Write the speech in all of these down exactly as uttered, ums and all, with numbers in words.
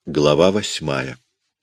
Глава восьмая.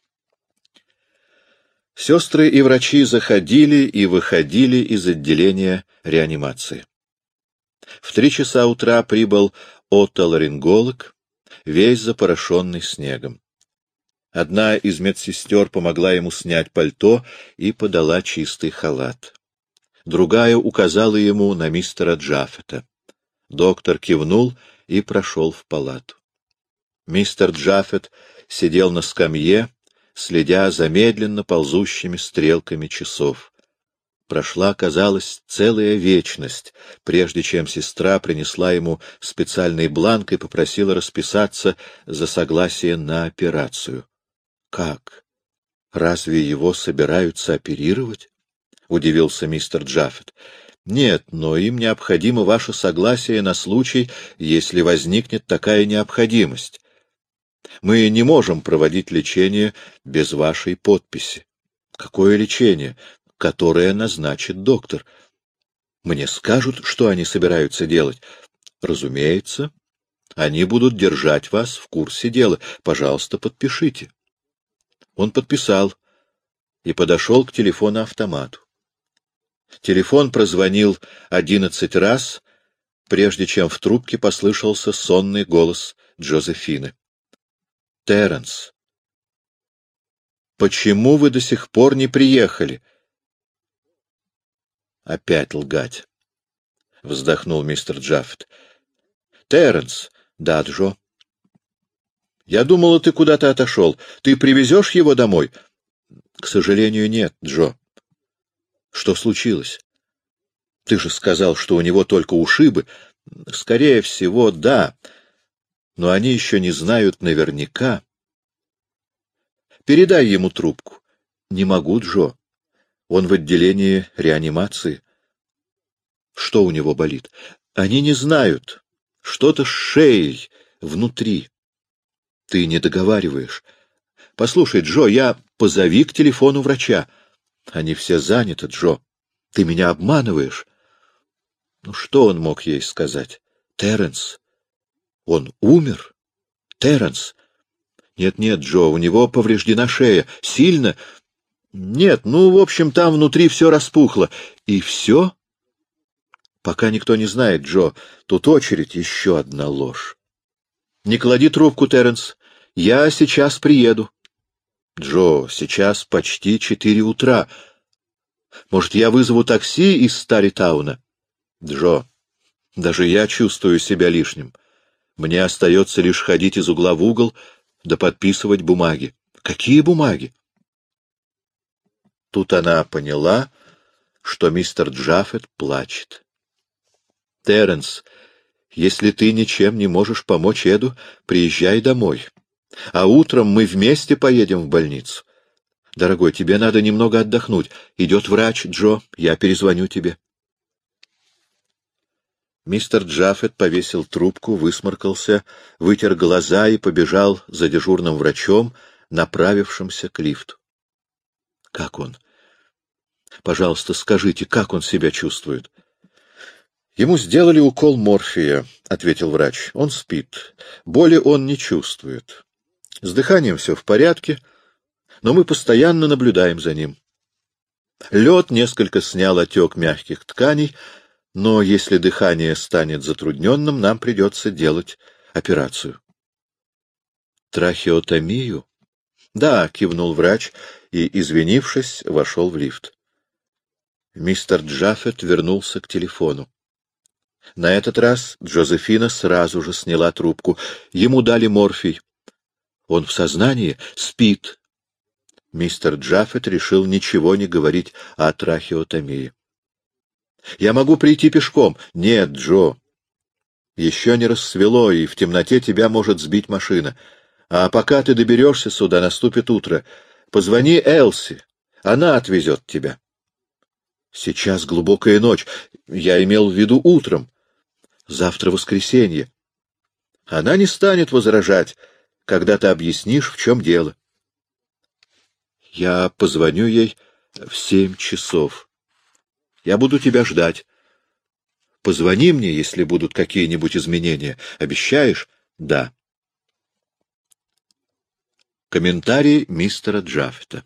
Сестры и врачи заходили и выходили из отделения реанимации. В три часа утра прибыл отоларинголог, весь запорошенный снегом. Одна из медсестер помогла ему снять пальто и подала чистый халат. Другая указала ему на мистера Джаффета. Доктор кивнул и прошел в палату. Мистер Джаффет сидел на скамье, следя за медленно ползущими стрелками часов. Прошла, казалось, целая вечность, прежде чем сестра принесла ему специальный бланк и попросила расписаться за согласие на операцию. «Как? Разве его собираются оперировать?» — удивился мистер Джаффет. «Нет, но им необходимо ваше согласие на случай, если возникнет такая необходимость. Мы не можем проводить лечение без вашей подписи». «Какое лечение?» «Которое назначит доктор». «Мне скажут, что они собираются делать?» «Разумеется. Они будут держать вас в курсе дела. Пожалуйста, подпишите». Он подписал и подошел к телефону-автомату. Телефон прозвонил одиннадцать раз, прежде чем в трубке послышался сонный голос Джозефины. «Теренс, почему вы до сих пор не приехали?» «Опять лгать», — вздохнул мистер Джаффет. «Теренс!» «Да, Джо». «Я думала, ты куда-то отошел. Ты привезешь его домой?» «К сожалению, нет, Джо». «Что случилось? Ты же сказал, что у него только ушибы». «Скорее всего, да, но они еще не знают наверняка». «Передай ему трубку». «Не могу, Джо. Он в отделении реанимации». «Что у него болит?» «Они не знают. Что-то с шеей внутри». «Ты не договариваешь. Послушай, Джо, я позови к телефону врача». «Они все заняты, Джо. Ты меня обманываешь». Ну, что он мог ей сказать? «Теренс, он умер? Теренс». «Нет-нет, Джо, у него повреждена шея. Сильно?» «Нет, ну, в общем, там внутри все распухло». «И все?» «Пока никто не знает, Джо. Тут очередь, еще одна ложь». «Не клади трубку, Теренс. Я сейчас приеду». «Джо, сейчас почти четыре утра. Может, я вызову такси из Старитауна?» «Джо, даже я чувствую себя лишним. Мне остается лишь ходить из угла в угол да подписывать бумаги». «Какие бумаги?» Тут она поняла, что мистер Джаффет плачет. «Теренс, если ты ничем не можешь помочь Эду, приезжай домой. А утром мы вместе поедем в больницу. Дорогой, тебе надо немного отдохнуть. Идет врач, Джо, я перезвоню тебе». Мистер Джаффет повесил трубку, высморкался, вытер глаза и побежал за дежурным врачом, направившимся к лифту. «Как он? Пожалуйста, скажите, как он себя чувствует?» «Ему сделали укол морфия», — ответил врач. «Он спит. Боли он не чувствует. С дыханием все в порядке, но мы постоянно наблюдаем за ним. Лед несколько снял отек мягких тканей, но если дыхание станет затрудненным, нам придется делать операцию». «Трахеотомию?» «Да», — кивнул врач и, извинившись, вошел в лифт. Мистер Джаффет вернулся к телефону. На этот раз Джозефина сразу же сняла трубку. Ему дали морфий. «Он в сознании? Спит». Мистер Джаффет решил ничего не говорить о трахеотомии. «Я могу прийти пешком». «Нет, Джо. Еще не рассвело, и в темноте тебя может сбить машина. А пока ты доберешься сюда, наступит утро. Позвони Элси. Она отвезет тебя». «Сейчас глубокая ночь. Я имел в виду утром. Завтра воскресенье. Она не станет возражать, когда ты объяснишь, в чем дело». «Я позвоню ей в семь часов. Я буду тебя ждать. Позвони мне, если будут какие-нибудь изменения. Обещаешь?» «Да». Комментарий мистера Джаффета.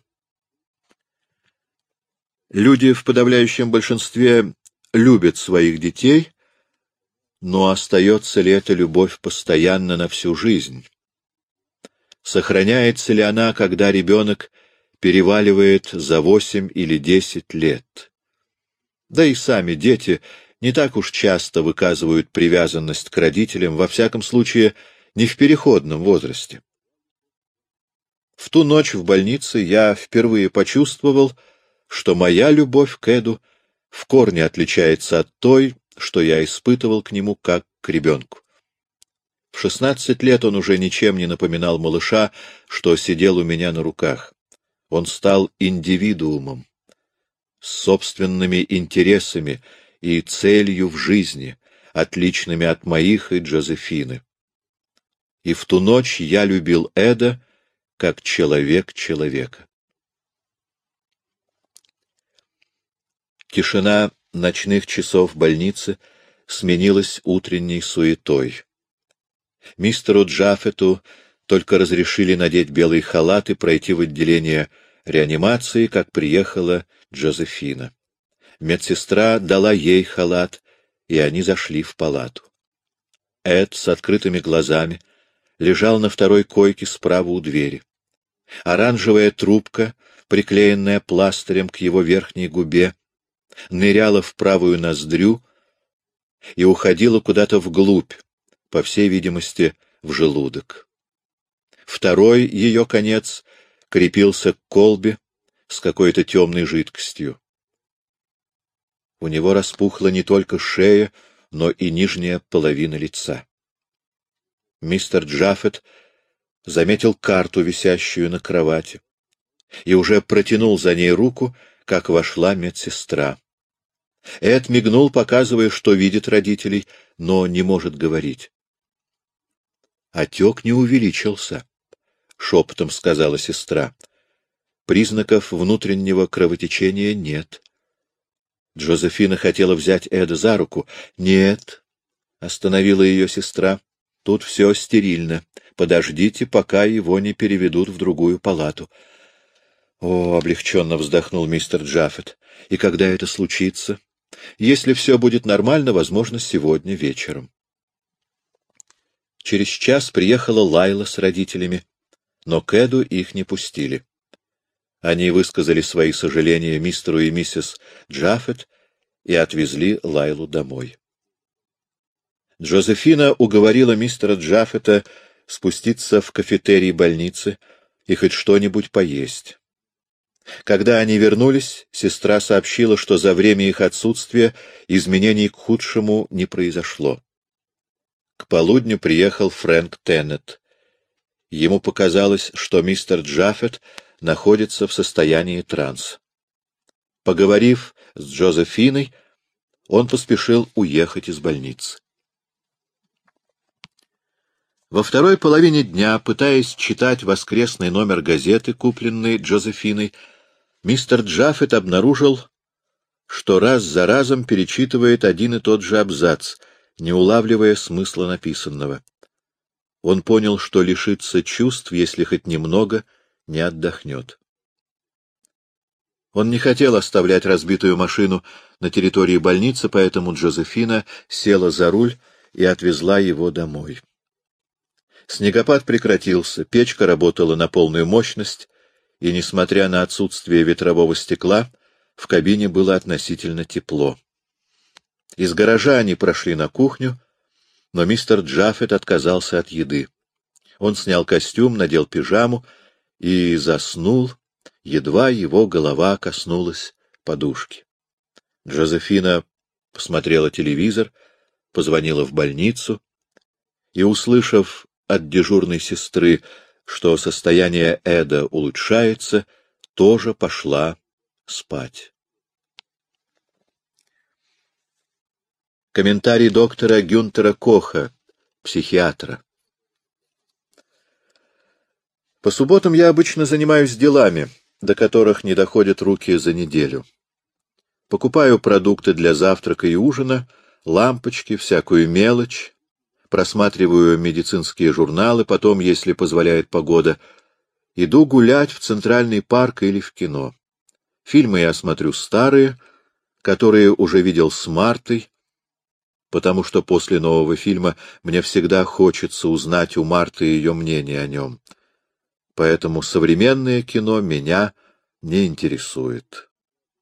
Люди в подавляющем большинстве любят своих детей, но остается ли эта любовь постоянно на всю жизнь? Сохраняется ли она, когда ребенок переваливает за восемь или десять лет? Да и сами дети не так уж часто выказывают привязанность к родителям, во всяком случае, не в переходном возрасте. В ту ночь в больнице я впервые почувствовал, что моя любовь к Эду в корне отличается от той, что я испытывал к нему как к ребенку. В шестнадцать лет он уже ничем не напоминал малыша, что сидел у меня на руках. Он стал индивидуумом, с собственными интересами и целью в жизни, отличными от моих и Джозефины. И в ту ночь я любил Эда как человек человека. Тишина ночных часов больницы сменилась утренней суетой. Мистеру Джаффету только разрешили надеть белый халат и пройти в отделение реанимации, как приехала Джозефина. Медсестра дала ей халат, и они зашли в палату. Эд с открытыми глазами лежал на второй койке справа у двери. Оранжевая трубка, приклеенная пластырем к его верхней губе, ныряла в правую ноздрю и уходила куда-то вглубь, по всей видимости, в желудок. Второй ее конец крепился к колбе с какой-то темной жидкостью. У него распухла не только шея, но и нижняя половина лица. Мистер Джаффет заметил карту, висящую на кровати, и уже протянул за ней руку, как вошла медсестра. Эд мигнул, показывая, что видит родителей, но не может говорить. «Отек не увеличился», — шепотом сказала сестра. «Признаков внутреннего кровотечения нет». Джозефина хотела взять Эда за руку. «Нет», — остановила ее сестра, — «тут все стерильно. Подождите, пока его не переведут в другую палату». «О», — облегченно вздохнул мистер Джаффет, — «и когда это случится?» «Если все будет нормально, возможно, сегодня вечером». Через час приехала Лайла с родителями, но к Эду их не пустили. Они высказали свои сожаления мистеру и миссис Джаффет и отвезли Лайлу домой. Джозефина уговорила мистера Джаффета спуститься в кафетерий больницы и хоть что-нибудь поесть. Когда они вернулись, сестра сообщила, что за время их отсутствия изменений к худшему не произошло. К полудню приехал Фрэнк Теннет. Ему показалось, что мистер Джаффет находится в состоянии транса. Поговорив с Джозефиной, он поспешил уехать из больницы. Во второй половине дня, пытаясь читать воскресный номер газеты, купленной Джозефиной, мистер Джаффет обнаружил, что раз за разом перечитывает один и тот же абзац, не улавливая смысла написанного. Он понял, что лишится чувств, если хоть немного не отдохнет. Он не хотел оставлять разбитую машину на территории больницы, поэтому Джозефина села за руль и отвезла его домой. Снегопад прекратился, печка работала на полную мощность, и, несмотря на отсутствие ветрового стекла, в кабине было относительно тепло. Из гаража они прошли на кухню, но мистер Джаффет отказался от еды. Он снял костюм, надел пижаму и заснул, едва его голова коснулась подушки. Джозефина посмотрела телевизор, позвонила в больницу и, услышав от дежурной сестры, что состояние Эда улучшается, тоже пошла спать. Комментарий доктора Гюнтера Коха, психиатра. По субботам я обычно занимаюсь делами, до которых не доходят руки за неделю. Покупаю продукты для завтрака и ужина, лампочки, всякую мелочь, просматриваю медицинские журналы, потом, если позволяет погода, иду гулять в Центральный парк или в кино. Фильмы я смотрю старые, которые уже видел с Мартой, потому что после нового фильма мне всегда хочется узнать у Марты ее мнение о нем. Поэтому современное кино меня не интересует.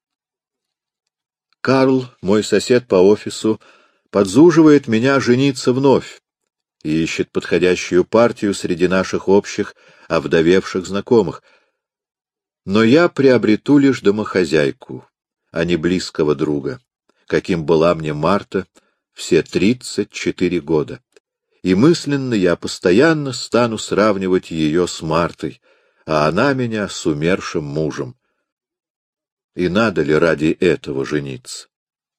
Карл, мой сосед по офису, подзуживает меня жениться вновь и ищет подходящую партию среди наших общих, овдовевших знакомых. Но я приобрету лишь домохозяйку, а не близкого друга, каким была мне Марта все тридцать четыре года. И мысленно я постоянно стану сравнивать ее с Мартой, а она меня с умершим мужем. И надо ли ради этого жениться?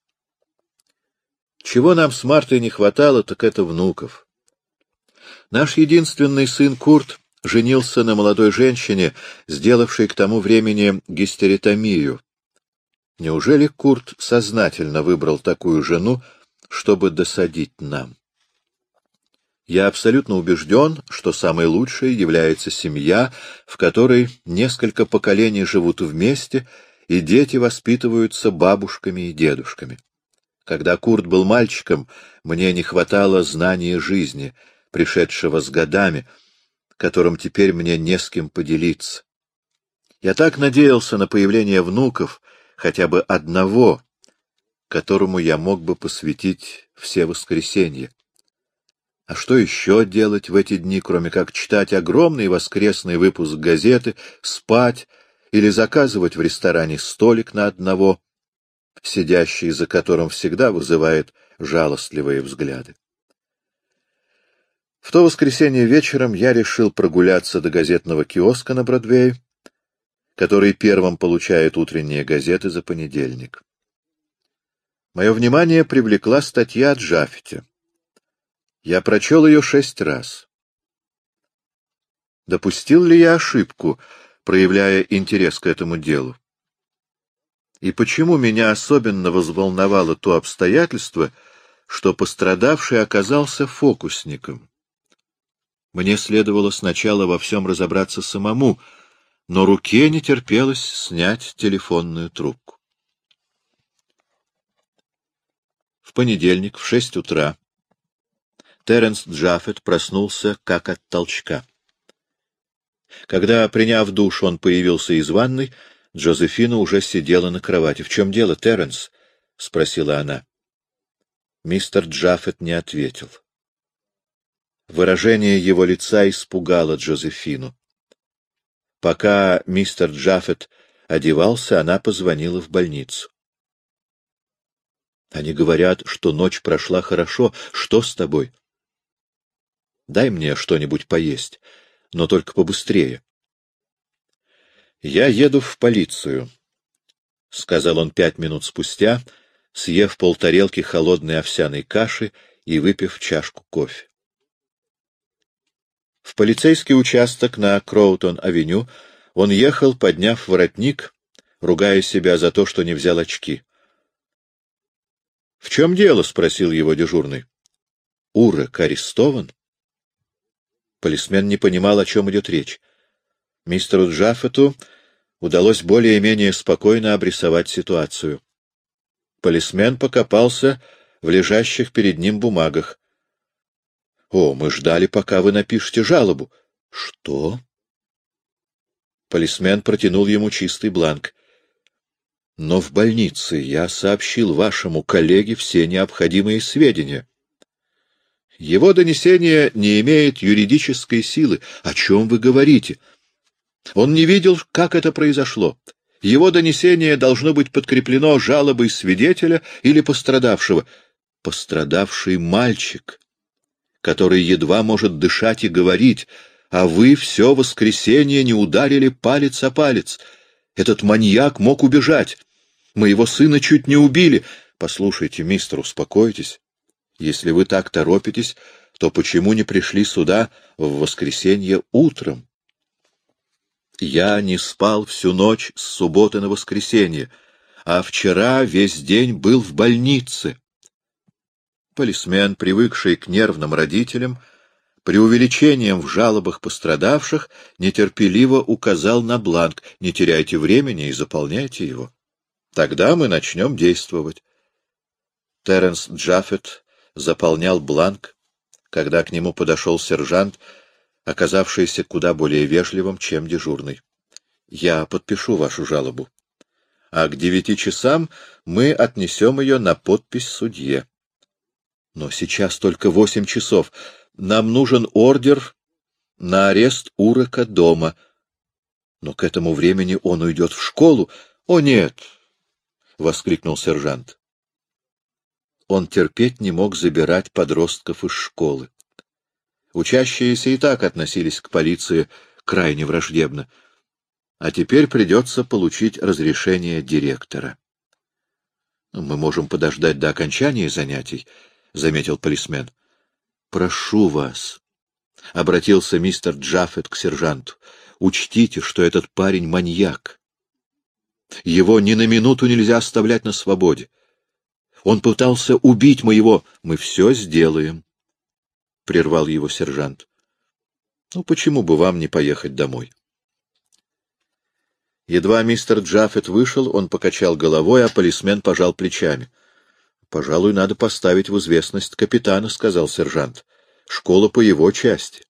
Чего нам с Мартой не хватало, так это внуков. Наш единственный сын Курт женился на молодой женщине, сделавшей к тому времени гистерэктомию. Неужели Курт сознательно выбрал такую жену, чтобы досадить нам? Я абсолютно убежден, что самой лучшей является семья, в которой несколько поколений живут вместе, и дети воспитываются бабушками и дедушками. Когда Курт был мальчиком, мне не хватало знания жизни, пришедшего с годами, которым теперь мне не с кем поделиться. Я так надеялся на появление внуков, хотя бы одного, которому я мог бы посвятить все воскресенья. А что еще делать в эти дни, кроме как читать огромный воскресный выпуск газеты, спать или заказывать в ресторане столик на одного, сидящий за которым всегда вызывает жалостливые взгляды? В то воскресенье вечером я решил прогуляться до газетного киоска на Бродвее, который первым получает утренние газеты за понедельник. Мое внимание привлекла статья о Джаффете. Я прочел ее шесть раз. Допустил ли я ошибку, проявляя интерес к этому делу? И почему меня особенно взволновало то обстоятельство, что пострадавший оказался фокусником? Мне следовало сначала во всем разобраться самому, но руке не терпелось снять телефонную трубку. В понедельник в шесть утра Теренс Джаффет проснулся как от толчка. Когда, приняв душ, он появился из ванной, Джозефина уже сидела на кровати. — В чем дело, Теренс? — спросила она. Мистер Джаффет не ответил. Выражение его лица испугало Джозефину. Пока мистер Джаффет одевался, она позвонила в больницу. — Они говорят, что ночь прошла хорошо. Что с тобой? — Дай мне что-нибудь поесть, но только побыстрее. — Я еду в полицию, — сказал он пять минут спустя, съев полтарелки холодной овсяной каши и выпив чашку кофе. В полицейский участок на Кроутон-авеню он ехал, подняв воротник, ругая себя за то, что не взял очки. — В чем дело? — спросил его дежурный. — Урек арестован? Полисмен не понимал, о чем идет речь. Мистеру Джаффету удалось более-менее спокойно обрисовать ситуацию. Полисмен покопался в лежащих перед ним бумагах. — О, мы ждали, пока вы напишете жалобу. — Что? Полисмен протянул ему чистый бланк. — Но в больнице я сообщил вашему коллеге все необходимые сведения. Его донесение не имеет юридической силы. О чем вы говорите? Он не видел, как это произошло. Его донесение должно быть подкреплено жалобой свидетеля или пострадавшего. Пострадавший мальчик, который едва может дышать и говорить, а вы все воскресенье не ударили палец о палец. Этот маньяк мог убежать. Моего сына чуть не убили. Послушайте, мистер, успокойтесь. Если вы так торопитесь, то почему не пришли сюда в воскресенье утром? Я не спал всю ночь с субботы на воскресенье, а вчера весь день был в больнице. Полисмен, привыкший к нервным родителям, преувеличением в жалобах пострадавших, нетерпеливо указал на бланк: «Не теряйте времени и заполняйте его. Тогда мы начнем действовать». Теренс Джаффет заполнял бланк, когда к нему подошел сержант, оказавшийся куда более вежливым, чем дежурный. «Я подпишу вашу жалобу, а к девяти часам мы отнесем ее на подпись судье». «Но сейчас только восемь часов. Нам нужен ордер на арест Урока дома. Но к этому времени он уйдет в школу». «О, нет!» — воскликнул сержант. Он терпеть не мог забирать подростков из школы. Учащиеся и так относились к полиции крайне враждебно, а теперь придется получить разрешение директора. «Мы можем подождать до окончания занятий», — заметил полисмен. «Прошу вас», — обратился мистер Джаффет к сержанту, — «учтите, что этот парень маньяк. Его ни на минуту нельзя оставлять на свободе. Он пытался убить моего...» «Мы все сделаем», — прервал его сержант. «Ну, почему бы вам не поехать домой?» Едва мистер Джаффет вышел, он покачал головой, а полисмен пожал плечами. «Пожалуй, надо поставить в известность капитана», — сказал сержант. «Школа по его части».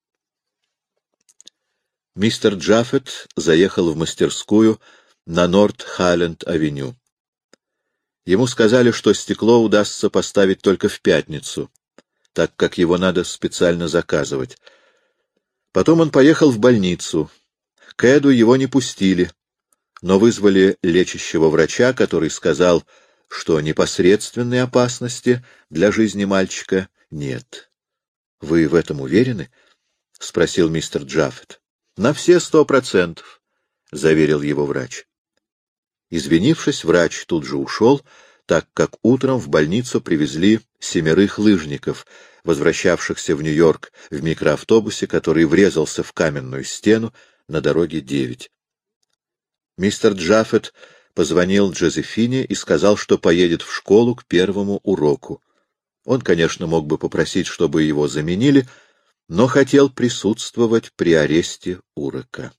Мистер Джаффет заехал в мастерскую на Норт-Хайленд-авеню. Ему сказали, что стекло удастся поставить только в пятницу, так как его надо специально заказывать. Потом он поехал в больницу. К Эду его не пустили, но вызвали лечащего врача, который сказал, что непосредственной опасности для жизни мальчика нет. — Вы в этом уверены? — спросил мистер Джаффет. — На все сто процентов, — заверил его врач. Извинившись, врач тут же ушел, так как утром в больницу привезли семерых лыжников, возвращавшихся в Нью-Йорк в микроавтобусе, который врезался в каменную стену на дороге девять. Мистер Джаффет позвонил Джозефине и сказал, что поедет в школу к первому уроку. Он, конечно, мог бы попросить, чтобы его заменили, но хотел присутствовать при аресте Урока.